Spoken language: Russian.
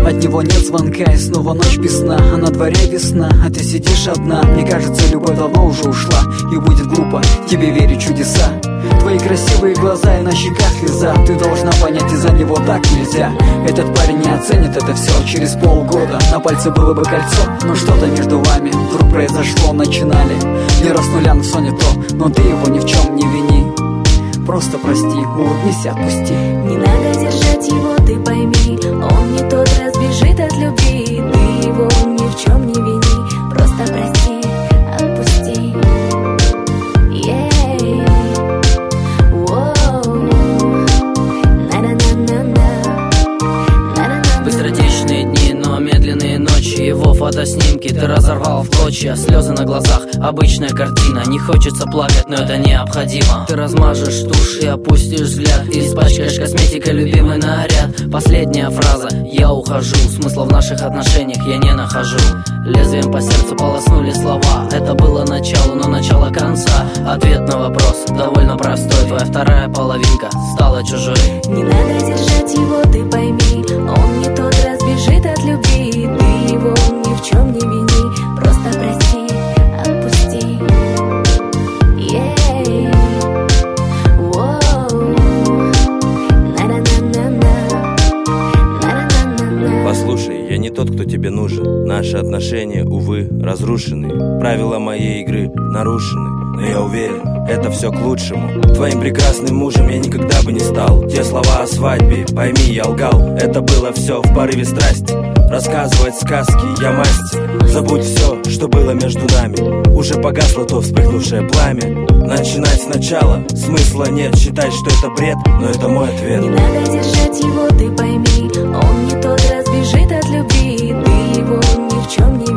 От него нет звонка, и снова ночь без сна. А на дворе весна, а ты сидишь одна. Мне кажется, любовь давно уже ушла, и будет глупо тебе верить в чудеса. Твои красивые глаза и на щеках слеза. Ты должна понять, из-за него так нельзя. Этот парень не оценит это все. Через полгода на пальце было бы кольцо, но что-то между вами вдруг произошло. Начинали не раз нуля, но все не то. Но ты его ни в чем не вини. Просто прости, улыбнись и отпусти. Не надо держать его, ты пойми. Он не тот, разбежит от любви. Ты его ни в чем не вини. Просто прости, отпусти. Быстротечные дни, но медленные ночи. Его фотоснимки ты разорвал в клочья. Слезы на глазах, обычная картина. Не хочется плакать, но это необходимо. Ты размажешь тушь и опустишь взгляд. И испачкаешь косметикой любимый наряд. Последняя фраза: я ухожу. Смысла в наших отношениях я не нахожу. Лезвием по сердцу полоснули слова. Это было начало, но начало конца. Ответ на вопрос довольно простой. Твоя вторая половинка стала чужой. Не надо держать его, ты пойми. Он не тот, разбежит от любви. Ты его ни в чем не вини. Просто прости, отпусти. Послушай, я не тот, кто тебе нужен. Наши отношения, увы, разрушены. Правила моей игры нарушены. Но я уверен, это все к лучшему. Твоим прекрасным мужем я никогда бы не стал. Те слова о свадьбе, пойми, я лгал. Это было все в порыве страсти. Рассказывать сказки я мастер. Забудь все, что было между нами. Уже погасло то вспыхнувшее пламя. Начинать сначала смысла нет. Считай, что это бред, но это мой ответ. Не надо держать его, ты пойми. Он не тот, разбежит от любви. Ты его ни в чем не